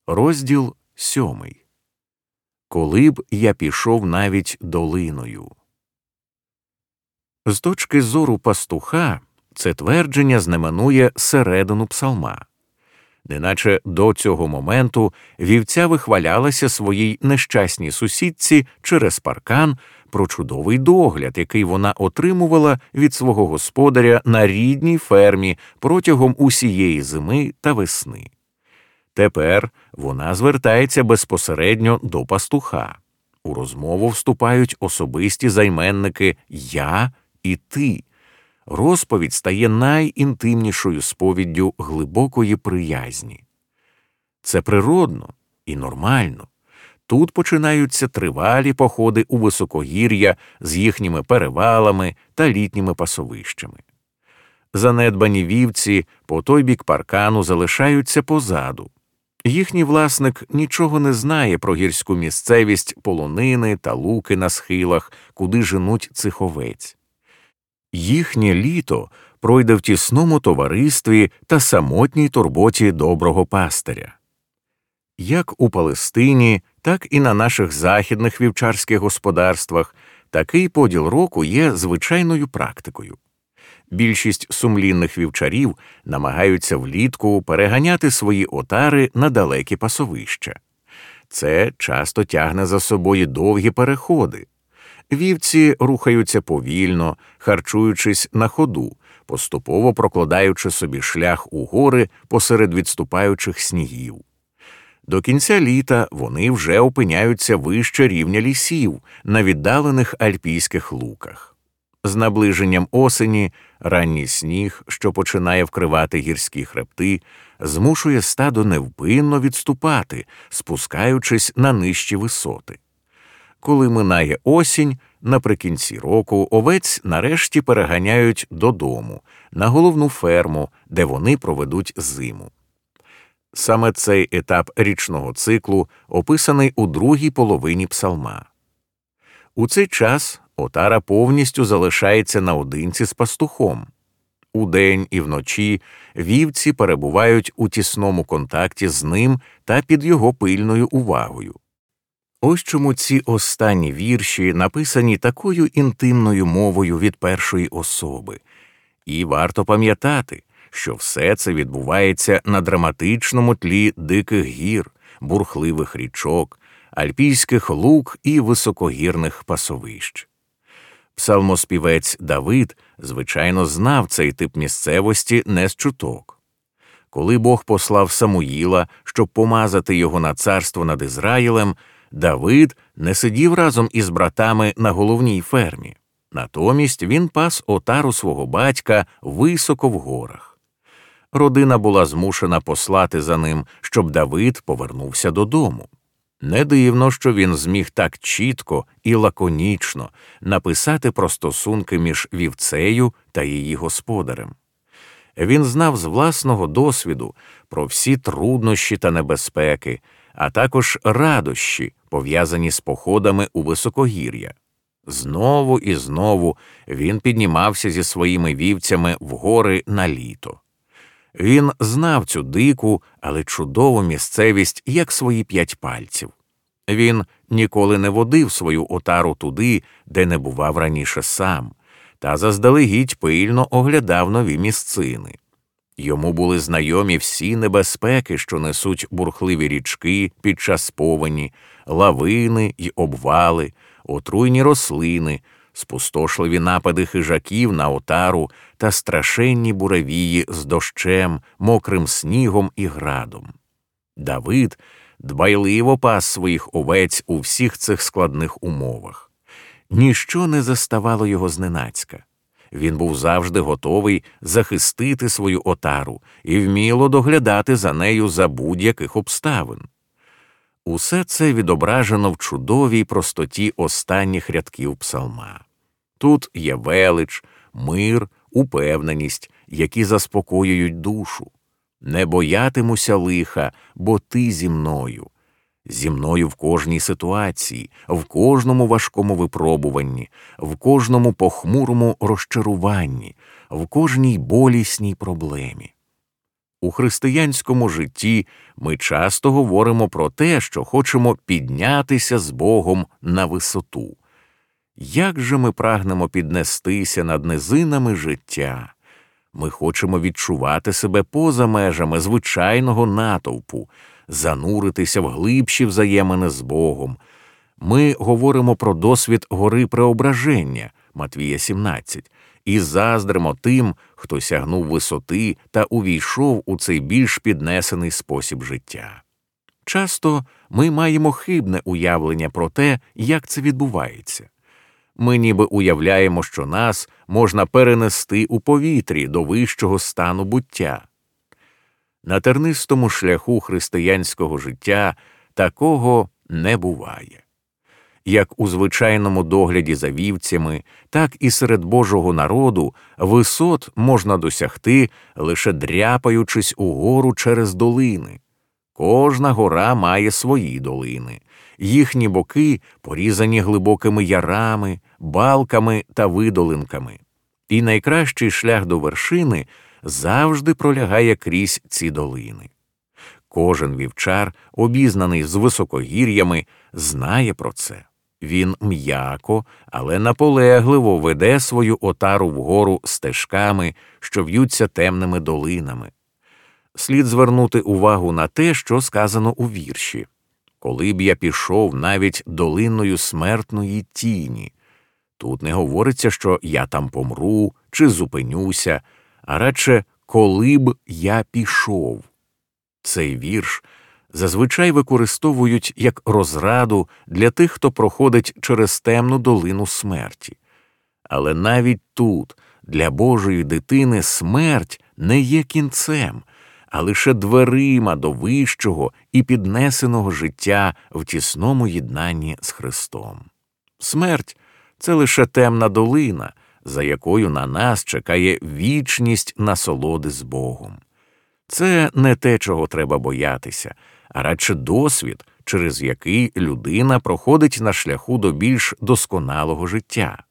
Розділ 7. Коли б я пішов навіть долиною. З точки зору пастуха, це твердження знаменує середину псалма. Неначе до цього моменту вівця вихвалялася своїй нещасній сусідці через паркан про чудовий догляд, який вона отримувала від свого господаря на рідній фермі протягом усієї зими та весни. Тепер вона звертається безпосередньо до пастуха. У розмову вступають особисті займенники «я» і «ти». Розповідь стає найінтимнішою сповіддю глибокої приязні. Це природно і нормально. Тут починаються тривалі походи у високогір'я з їхніми перевалами та літніми пасовищами. Занедбані вівці по той бік паркану залишаються позаду. Їхній власник нічого не знає про гірську місцевість, полонини та луки на схилах, куди женуть цих овець. Їхнє літо пройде в тісному товаристві та самотній турботі доброго пастиря. Як у Палестині, так і на наших західних вівчарських господарствах такий поділ року є звичайною практикою. Більшість сумлінних вівчарів намагаються влітку переганяти свої отари на далекі пасовища. Це часто тягне за собою довгі переходи. Вівці рухаються повільно, харчуючись на ходу, поступово прокладаючи собі шлях у гори посеред відступаючих снігів. До кінця літа вони вже опиняються вище рівня лісів на віддалених альпійських луках. З наближенням осені ранній сніг, що починає вкривати гірські хребти, змушує стадо невпинно відступати, спускаючись на нижчі висоти. Коли минає осінь, наприкінці року овець нарешті переганяють додому, на головну ферму, де вони проведуть зиму. Саме цей етап річного циклу описаний у другій половині псалма. У цей час отара повністю залишається наодинці з пастухом. Удень і вночі вівці перебувають у тісному контакті з ним та під його пильною увагою. Ось чому ці останні вірші написані такою інтимною мовою від першої особи. І варто пам'ятати, що все це відбувається на драматичному тлі диких гір, бурхливих річок, альпійських луг і високогірних пасовищ. Псалмоспівець Давид, звичайно, знав цей тип місцевості не з чуток. Коли Бог послав Самуїла, щоб помазати його на царство над Ізраїлем, Давид не сидів разом із братами на головній фермі. Натомість він пас отару свого батька високо в горах. Родина була змушена послати за ним, щоб Давид повернувся додому. Не дивно, що він зміг так чітко і лаконічно написати про стосунки між вівцею та її господарем. Він знав з власного досвіду про всі труднощі та небезпеки, а також радощі, пов'язані з походами у високогір'я. Знову і знову він піднімався зі своїми вівцями в гори на літо. Він знав цю дику, але чудову місцевість, як свої 5 пальців. Він ніколи не водив свою отару туди, де не бував раніше сам, та заздалегідь пильно оглядав нові місцини. Йому були знайомі всі небезпеки, що несуть бурхливі річки під час повені, лавини й обвали, отруйні рослини, спустошливі напади хижаків на отару та страшенні буревії з дощем, мокрим снігом і градом. Давид дбайливо пас своїх овець у всіх цих складних умовах. Ніщо не заставало його зненацька. Він був завжди готовий захистити свою отару і вміло доглядати за нею за будь-яких обставин. Усе це відображено в чудовій простоті останніх рядків псалма. Тут є велич, мир, упевненість, які заспокоюють душу. «Не боятимуся лиха, бо ти зі мною». Зі мною в кожній ситуації, в кожному важкому випробуванні, в кожному похмурому розчаруванні, в кожній болісній проблемі. У християнському житті ми часто говоримо про те, що хочемо піднятися з Богом на висоту. Як же ми прагнемо піднестися над низинами життя? Ми хочемо відчувати себе поза межами звичайного натовпу, зануритися в глибші взаємини з Богом. Ми говоримо про досвід гори Преображення, Матвія 17, і заздримо тим, хто сягнув висоти та увійшов у цей більш піднесений спосіб життя. Часто ми маємо хибне уявлення про те, як це відбувається. Ми ніби уявляємо, що нас можна перенести у повітрі до вищого стану буття. На тернистому шляху християнського життя такого не буває. Як у звичайному догляді за вівцями, так і серед Божого народу висот можна досягти, лише дряпаючись угору через долини. Кожна гора має свої долини. Їхні боки порізані глибокими ярами, балками та видолинками. І найкращий шлях до вершини завжди пролягає крізь ці долини. Кожен вівчар, обізнаний з високогір'ями, знає про це. Він м'яко, але наполегливо веде свою отару вгору стежками, що в'ються темними долинами. Слід звернути увагу на те, що сказано у вірші. «Коли б я пішов навіть долиною смертної тіні». Тут не говориться, що я там помру чи зупинюся, а радше «коли б я пішов». Цей вірш зазвичай використовують як розраду для тих, хто проходить через темну долину смерті. Але навіть тут, для Божої дитини, смерть не є кінцем, а лише дверима до вищого і піднесеного життя в тісному єднанні з Христом. Смерть – це лише темна долина, за якою на нас чекає вічність насолоди з Богом. Це не те, чого треба боятися, а радше досвід, через який людина проходить на шляху до більш досконалого життя.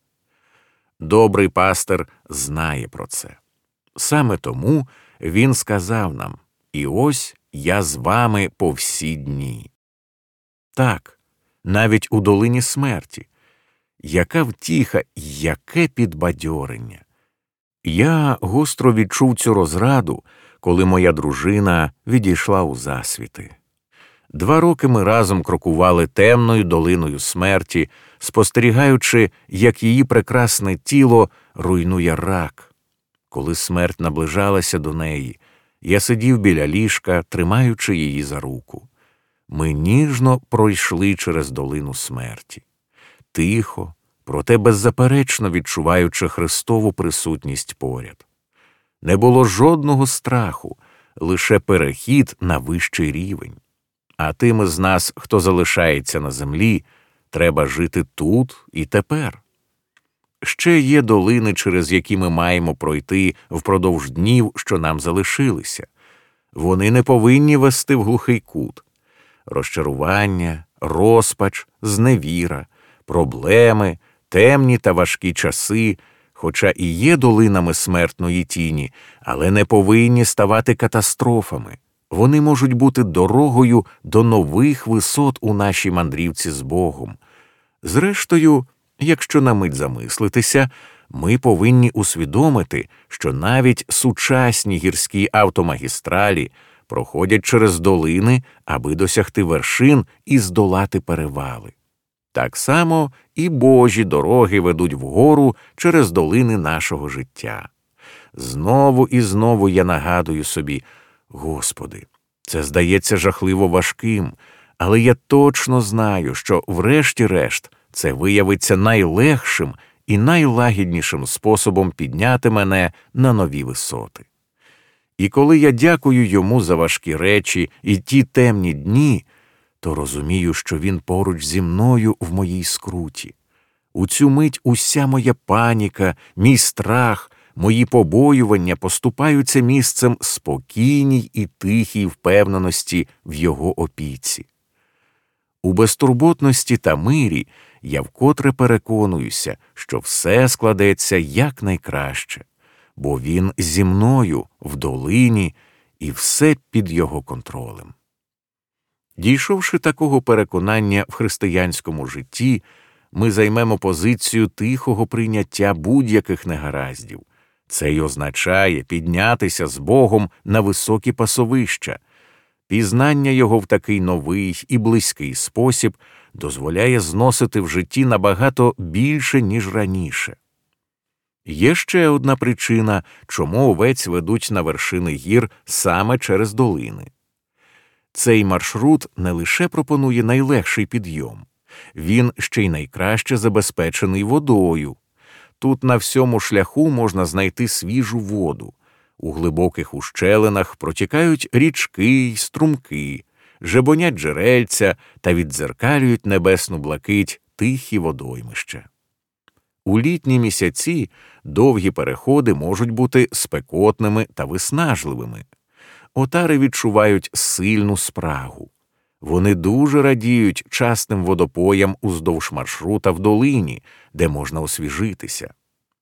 Добрий пастир знає про це. Саме тому він сказав нам: «І ось я з вами по всі дні». Так, навіть у долині смерті. Яка втіха, яке підбадьорення! Я гостро відчув цю розраду, коли моя дружина відійшла у засвіти. 2 роки ми разом крокували темною долиною смерті, спостерігаючи, як її прекрасне тіло руйнує рак. Коли смерть наближалася до неї, я сидів біля ліжка, тримаючи її за руку. Ми ніжно пройшли через долину смерті. Тихо, проте беззаперечно відчуваючи Христову присутність поряд. Не було жодного страху, лише перехід на вищий рівень. А тим із нас, хто залишається на землі, треба жити тут і тепер. Ще є долини, через які ми маємо пройти впродовж днів, що нам залишилися. Вони не повинні вести в глухий кут. Розчарування, розпач, зневіра, проблеми, темні та важкі часи, хоча і є долинами смертної тіні, але не повинні ставати катастрофами. Вони можуть бути дорогою до нових висот у нашій мандрівці з Богом. Зрештою, якщо на мить замислитися, ми повинні усвідомити, що навіть сучасні гірські автомагістралі проходять через долини, аби досягти вершин і здолати перевали. Так само і Божі дороги ведуть вгору через долини нашого життя. Знову і знову я нагадую собі: Господи, це здається жахливо важким, але я точно знаю, що врешті-решт це виявиться найлегшим і найлагіднішим способом підняти мене на нові висоти. І коли я дякую Йому за важкі речі і ті темні дні, то розумію, що Він поруч зі мною в моїй скруті. У цю мить уся моя паніка, мій страх, мої побоювання поступаються місцем спокійній і тихій впевненості в Його опіці. У безтурботності та мирі я вкотре переконуюся, що все складеться якнайкраще, бо Він зі мною в долині і все під його контролем. Дійшовши такого переконання в християнському житті, ми займемо позицію тихого прийняття будь-яких негараздів. Це й означає піднятися з Богом на високі пасовища. Пізнання Його в такий новий і близький спосіб дозволяє зносити в житті набагато більше, ніж раніше. Є ще одна причина, чому овець ведуть на вершини гір саме через долини. Цей маршрут не лише пропонує найлегший підйом, він ще й найкраще забезпечений водою. Тут на всьому шляху можна знайти свіжу воду. У глибоких ущелинах протікають річки й струмки, жебонять джерельця та віддзеркалюють небесну блакить тихі водоймища. У літні місяці довгі переходи можуть бути спекотними та виснажливими. Отари відчувають сильну спрагу. Вони дуже радіють частим водопоям уздовж маршрута в долині, де можна освіжитися.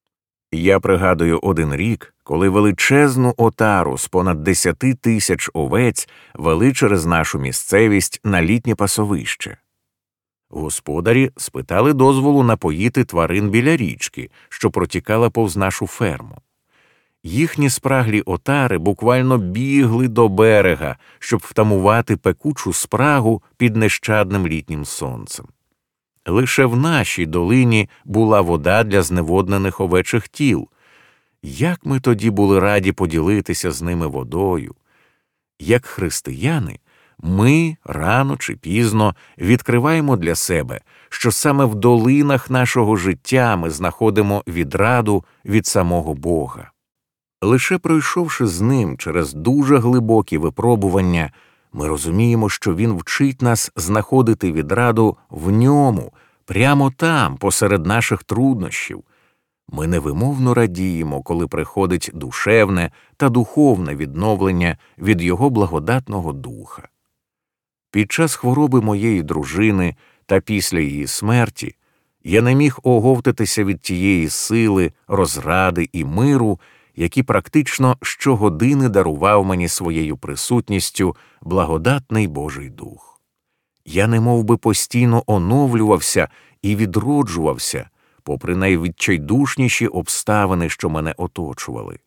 Я пригадую один рік, коли величезну отару з понад 10 тисяч овець вели через нашу місцевість на літнє пасовище. Господарі спитали дозволу напоїти тварин біля річки, що протікала повз нашу ферму. Їхні спраглі отари буквально бігли до берега, щоб втамувати пекучу спрагу під нещадним літнім сонцем. Лише в нашій долині була вода для зневоднених овечих тіл. Як ми тоді були раді поділитися з ними водою. Як християни, ми рано чи пізно відкриваємо для себе, що саме в долинах нашого життя ми знаходимо відраду від самого Бога. Лише пройшовши з ним через дуже глибокі випробування, ми розуміємо, що він вчить нас знаходити відраду в ньому, прямо там, посеред наших труднощів. Ми невимовно радіємо, коли приходить душевне та духовне відновлення від його благодатного духа. Під час хвороби моєї дружини та після її смерті я не міг оговтатися від тієї сили, розради і миру, які практично щогодини дарував мені своєю присутністю благодатний Божий Дух. Я немов би постійно оновлювався і відроджувався, попри найвідчайдушніші обставини, що мене оточували.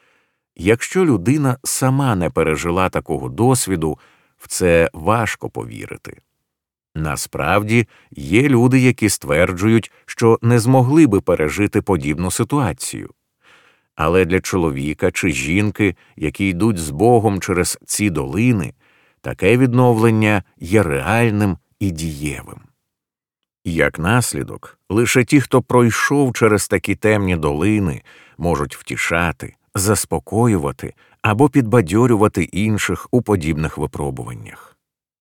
Якщо людина сама не пережила такого досвіду, в це важко повірити. Насправді, є люди, які стверджують, що не змогли би пережити подібну ситуацію. Але для чоловіка чи жінки, які йдуть з Богом через ці долини, таке відновлення є реальним і дієвим. Як наслідок, лише ті, хто пройшов через такі темні долини, можуть втішати, заспокоювати або підбадьорювати інших у подібних випробуваннях.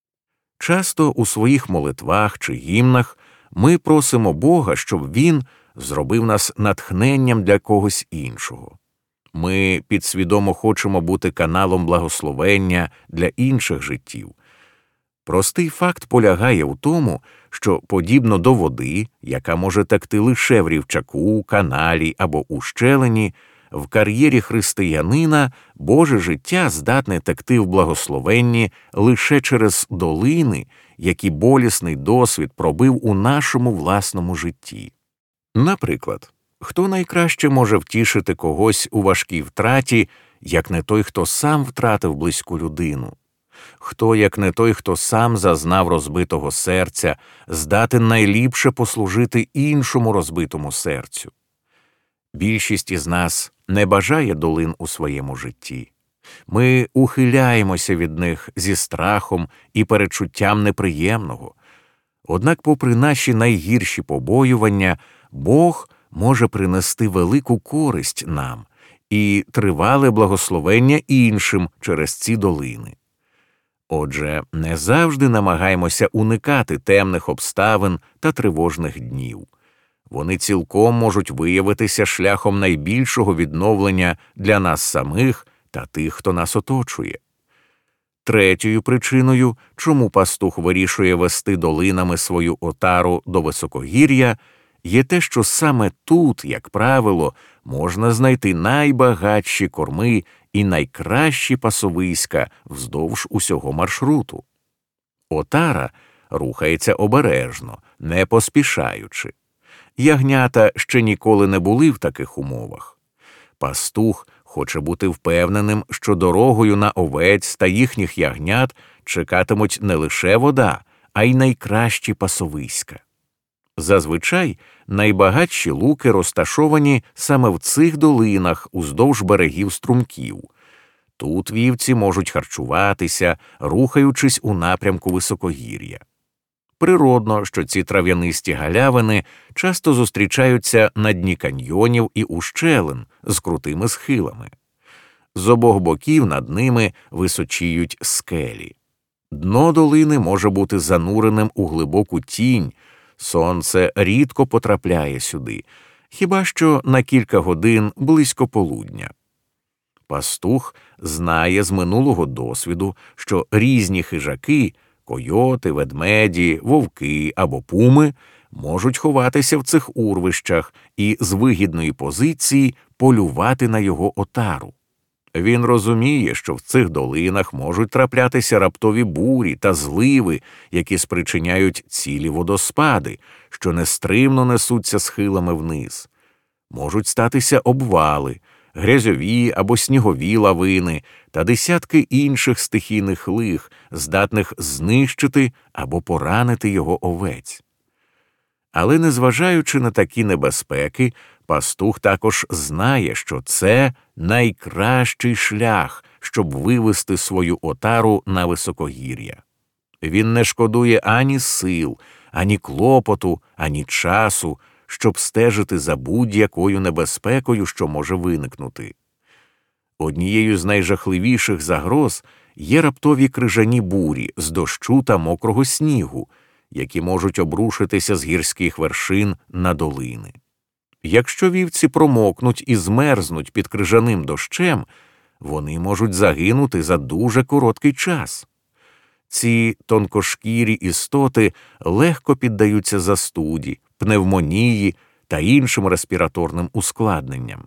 Часто у своїх молитвах чи гімнах ми просимо Бога, щоб Він зробив нас натхненням для когось іншого. Ми підсвідомо хочемо бути каналом благословення для інших життів. Простий факт полягає у тому, що, подібно до води, яка може текти лише в рівчаку, каналі або ущелині, в кар'єрі християнина Боже життя здатне текти в благословенні лише через долини, які болісний досвід пробив у нашому власному житті. Наприклад, хто найкраще може втішити когось у важкій втраті, як не той, хто сам втратив близьку людину? Хто, як не той, хто сам зазнав розбитого серця, здатен найліпше послужити іншому розбитому серцю? Більшість із нас не бажає долин у своєму житті. Ми ухиляємося від них зі страхом і передчуттям неприємного. Однак, попри наші найгірші побоювання, Бог може принести велику користь нам і тривале благословення іншим через ці долини. Отже, не завжди намагаємося уникати темних обставин та тривожних днів. Вони цілком можуть виявитися шляхом найбільшого відновлення для нас самих та тих, хто нас оточує. Третьою причиною, чому пастух вирішує вести долинами свою отару до високогір'я, є те, що саме тут, як правило, можна знайти найбагатші корми і найкращі пасовиська вздовж усього маршруту. Отара рухається обережно, не поспішаючи. Ягнята ще ніколи не були в таких умовах. Пастух хоче бути впевненим, що дорогою на овець та їхніх ягнят чекатимуть не лише вода, а й найкращі пасовиська. Зазвичай найбагатші луки розташовані саме в цих долинах уздовж берегів струмків. Тут вівці можуть харчуватися, рухаючись у напрямку високогір'я. Природно, що ці трав'янисті галявини часто зустрічаються на дні каньйонів і ущелин з крутими схилами. З обох боків над ними височіють скелі. Дно долини може бути зануреним у глибоку тінь, сонце рідко потрапляє сюди, хіба що на кілька годин близько полудня. Пастух знає з минулого досвіду, що різні хижаки – койоти, ведмеді, вовки або пуми можуть ховатися в цих урвищах і з вигідної позиції полювати на його отару. Він розуміє, що в цих долинах можуть траплятися раптові бурі та зливи, які спричиняють цілі водоспади, що нестримно несуться схилами вниз. Можуть статися обвали, грязьові або снігові лавини та десятки інших стихійних лих, здатних знищити або поранити його овець. Але незважаючи на такі небезпеки, пастух також знає, що це найкращий шлях, щоб вивести свою отару на високогір'я. Він не шкодує ані сил, ані клопоту, ані часу, щоб стежити за будь-якою небезпекою, що може виникнути. Однією з найжахливіших загроз є раптові крижані бурі з дощу та мокрого снігу, які можуть обрушитися з гірських вершин на долини. Якщо вівці промокнуть і змерзнуть під крижаним дощем, вони можуть загинути за дуже короткий час. Ці тонкошкірі істоти легко піддаються застуді, пневмонії та іншим респіраторним ускладненням.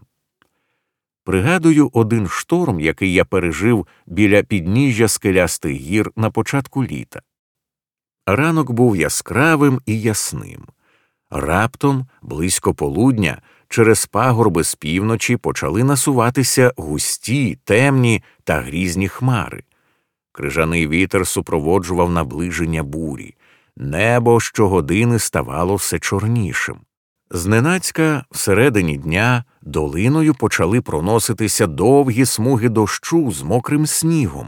Пригадую один шторм, який я пережив біля підніжжя скелястих гір на початку літа. Ранок був яскравим і ясним. Раптом, близько полудня, через пагорби з півночі почали насуватися густі, темні та грізні хмари. Крижаний вітер супроводжував наближення бурі. Небо щогодини ставало все чорнішим. Зненацька, всередині дня, долиною почали проноситися довгі смуги дощу з мокрим снігом.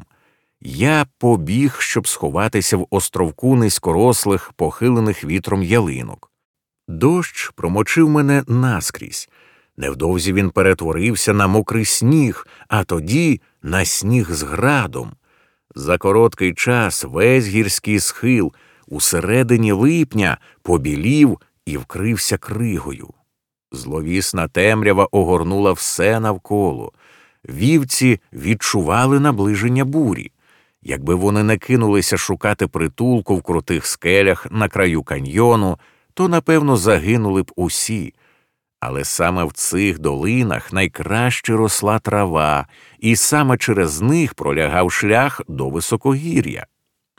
Я побіг, щоб сховатися в островку низькорослих, похилених вітром ялинок. Дощ промочив мене наскрізь. Невдовзі він перетворився на мокрий сніг, а тоді на сніг з градом. За короткий час весь гірський схил у середині липня побілів і вкрився кригою. Зловісна темрява огорнула все навколо. Вівці відчували наближення бурі. Якби вони не кинулися шукати притулку в крутих скелях на краю каньйону, то, напевно, загинули б усі. Але саме в цих долинах найкраще росла трава, і саме через них пролягав шлях до високогір'я.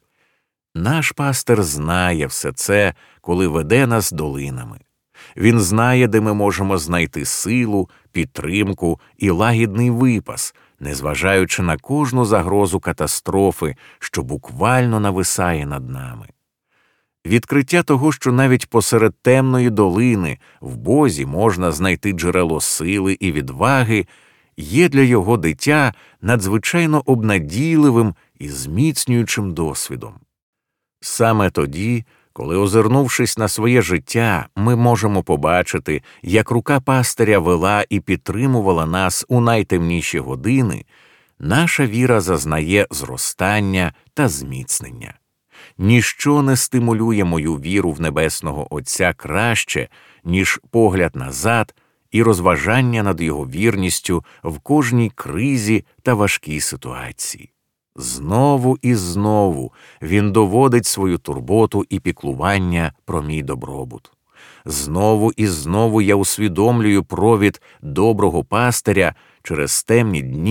Наш пастир знає все це, коли веде нас долинами. Він знає, де ми можемо знайти силу, підтримку і лагідний випас, незважаючи на кожну загрозу катастрофи, що буквально нависає над нами. Відкриття того, що навіть посеред темної долини в Бозі можна знайти джерело сили і відваги, є для його дитя надзвичайно обнадійливим і зміцнюючим досвідом. Саме тоді, коли, озирнувшись на своє життя, ми можемо побачити, як рука пастиря вела і підтримувала нас у найтемніші години, наша віра зазнає зростання та зміцнення. Ніщо не стимулює мою віру в Небесного Отця краще, ніж погляд назад і розважання над Його вірністю в кожній кризі та важкій ситуації. Знову і знову Він доводить свою турботу і піклування про мій добробут. Знову і знову я усвідомлюю провід доброго пастиря через темні дні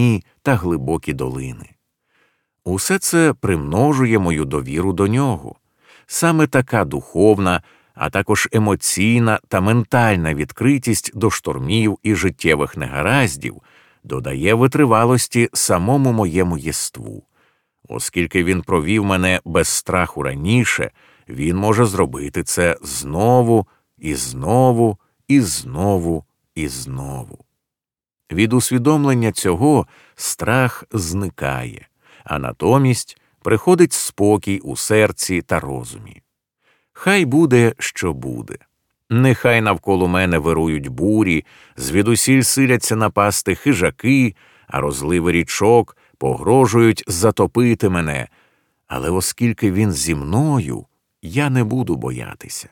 та глибокі долини. Усе це примножує мою довіру до нього. Саме така духовна, а також емоційна та ментальна відкритість до штормів і життєвих негараздів додає витривалості самому моєму єству. Оскільки він провів мене без страху раніше, він може зробити це знову і знову і знову і знову. Від усвідомлення цього страх зникає, а натомість приходить спокій у серці та розумі. Хай буде, що буде. Нехай навколо мене вирують бурі, звідусіль силяться напасти хижаки, а розливи річок погрожують затопити мене. Але оскільки він зі мною, я не буду боятися.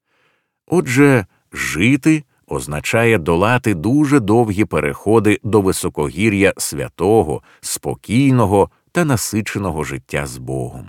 Отже, жити означає долати дуже довгі переходи до високогір'я святого, спокійного та насиченого життя з Богом.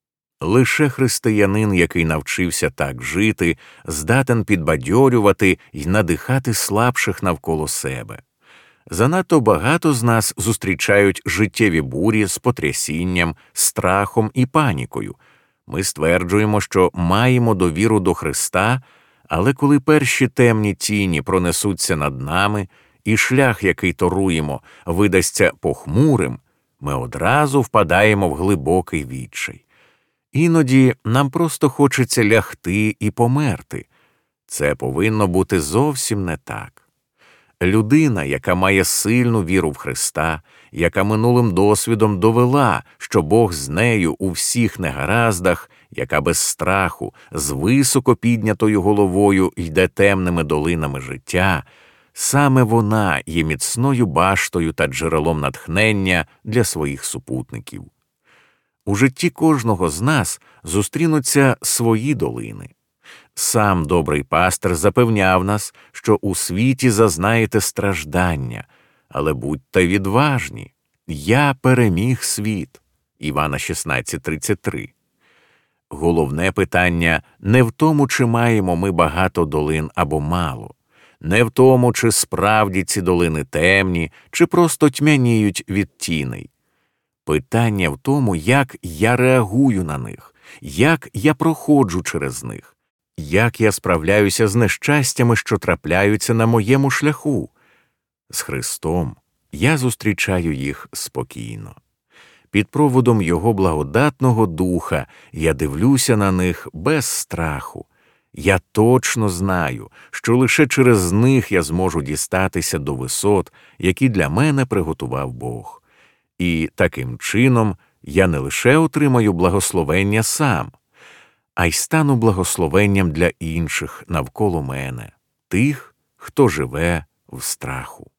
Лише християнин, який навчився так жити, здатен підбадьорювати й надихати слабших навколо себе. Занадто багато з нас зустрічають життєві бурі з потрясінням, страхом і панікою. Ми стверджуємо, що маємо довіру до Христа, але коли перші темні тіні пронесуться над нами, і шлях, який торуємо, видасться похмурим, ми одразу впадаємо в глибокий відчай. Іноді нам просто хочеться лягти і померти. Це повинно бути зовсім не так. Людина, яка має сильну віру в Христа, яка минулим досвідом довела, що Бог з нею у всіх негараздах, яка без страху, з високо піднятою головою йде темними долинами життя, саме вона є міцною баштою та джерелом натхнення для своїх супутників. У житті кожного з нас зустрінуться свої долини. Сам добрий пастир запевняв нас, що у світі зазнаєте страждання, але будьте відважні. Я переміг світ. Івана 16:33. Головне питання не в тому, чи маємо ми багато долин або мало, не в тому, чи справді ці долини темні, чи просто тьмяніють від тіней. Питання в тому, як я реагую на них, як я проходжу через них, як я справляюся з нещастями, що трапляються на моєму шляху. З Христом я зустрічаю їх спокійно. Під проводом Його благодатного Духа я дивлюся на них без страху. Я точно знаю, що лише через них я зможу дістатися до висот, які для мене приготував Бог. І таким чином я не лише отримаю благословення сам, а й стану благословенням для інших навколо мене, тих, хто живе в страху.